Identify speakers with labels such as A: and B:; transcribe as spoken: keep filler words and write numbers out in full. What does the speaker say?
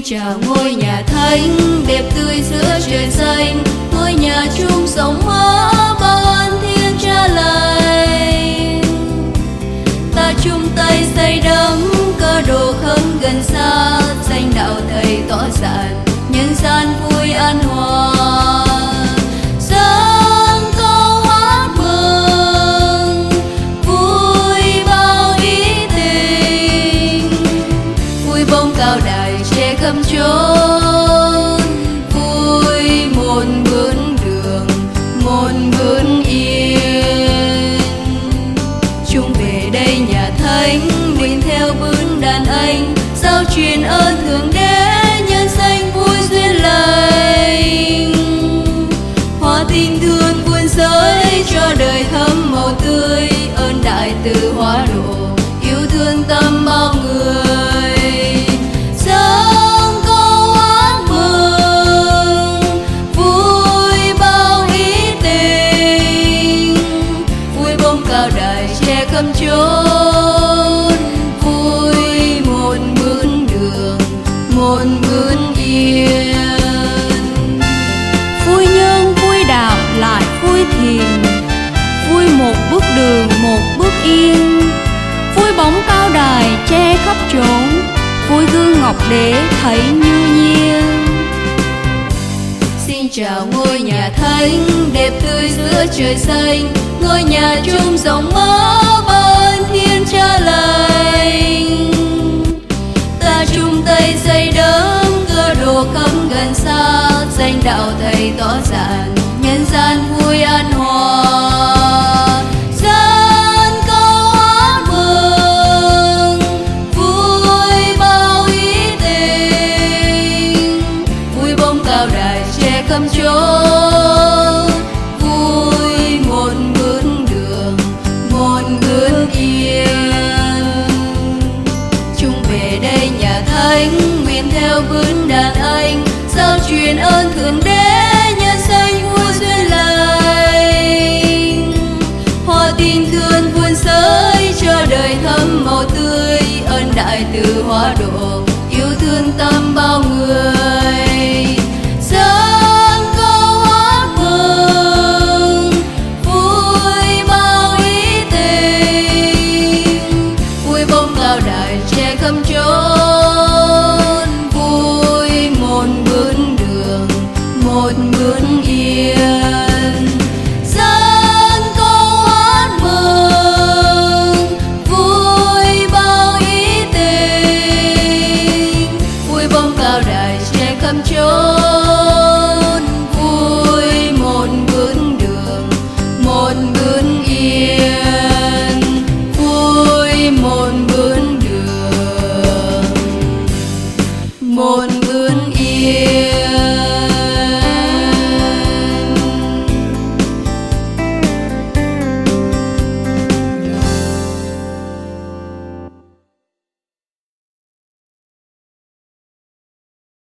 A: chào ngôi nhà thánh đẹp tươi giữa trời xanh, ngôi nhà chung sống mơ bao ơn Thiên Cha lành. Ta chung tay xây đắm cơ đồ không gần xa, danh đạo Thầy tỏ ràng nhân gian vui an hòa. Dâng câu hát mừng vui bao ý tình, vui bông cao đài che khắp chốn, vui một bước đường một bước yên. Chung về đây nhà thánh mình theo bước đàn anh, giao truyền ơn Thượng Đế nhân danh vui duyên lành. Hoa tình thương vươn giới cho đời thắm màu tươi, ơn đại từ hóa độ yêu thương tâm bao người. Dâng câu hát mừng vui bao ý tình, vui bông cao đài che khắp chốn, vui một bước đường một bước yên.
B: Vui nhân vui đạo lại vui thiền, vui một bước đường một bước yên, vui bóng cao đài che khắp chốn, vui gương ngọc đế thấy như nhiên.
A: Xin chào ngôi nhà thánh đẹp tươi giữa trời xanh, ngôi nhà chung dòng mơ bao ơn Thiên Cha lành. Ta chung tay xây đắm cơ đồ không gần xa, danh đạo Thầy tỏ ràng nhân gian vui an hòa. Dâng câu hát mừng vui bao ý tình, vui bông cao đài che khắp chốn, vui một bước đường một bước yên. Chung về đây nhà thánh nguyện theo bước đàn anh, giao truyền ơn Thượng Đế nhân danh vui duyên lành. Hoa tình thương vươn giới cho đời thắm màu tươi, ơn đại từ hóa độ yêu thương tâm bao người. Dâng câu hát mừng vui bao ý tình, vui bông cao đài che khắp chốn,